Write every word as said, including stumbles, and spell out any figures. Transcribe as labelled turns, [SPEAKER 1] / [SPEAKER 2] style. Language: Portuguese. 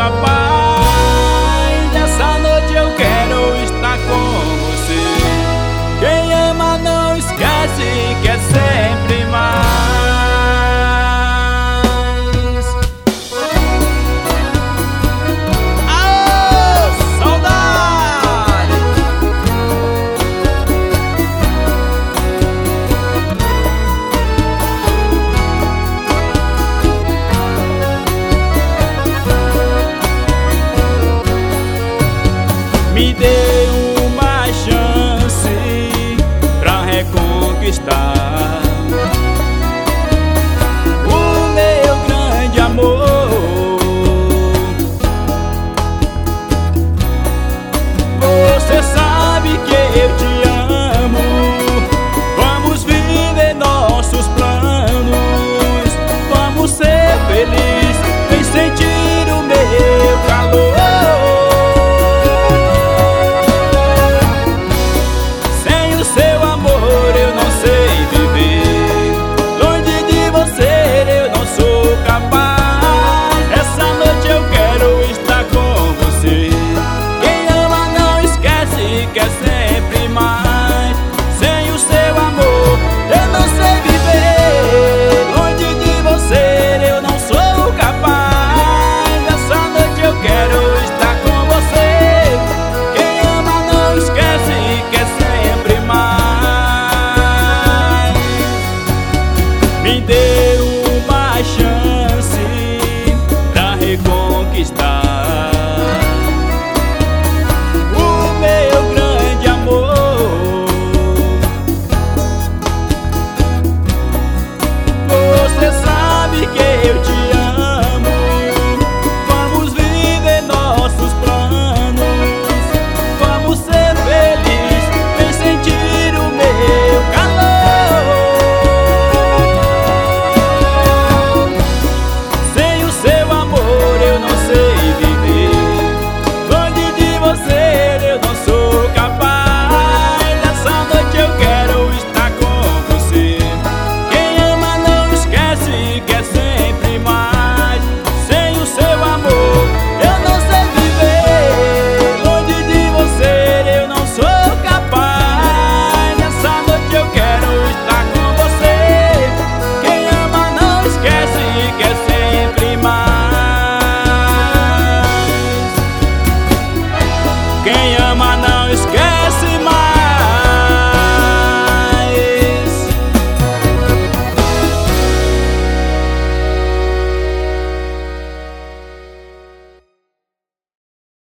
[SPEAKER 1] capaz. Essa noite eu quero estar com você. Quem ama não esquece, quer sempre mais. Me dê uma chance pra reconquistar o meu grande amor. Você sabe que eu te amo. Vamos viver nossos planos. Vamos ser felizes, vem sentir o meu calor. Quer sempre mais. Sem o seu amor eu não sei viver. Longe de você eu não sou capaz. Essa noite eu quero estar com você. Quem ama não esquece, quer sempre mais. Me dê uma chance pra reconquistar quem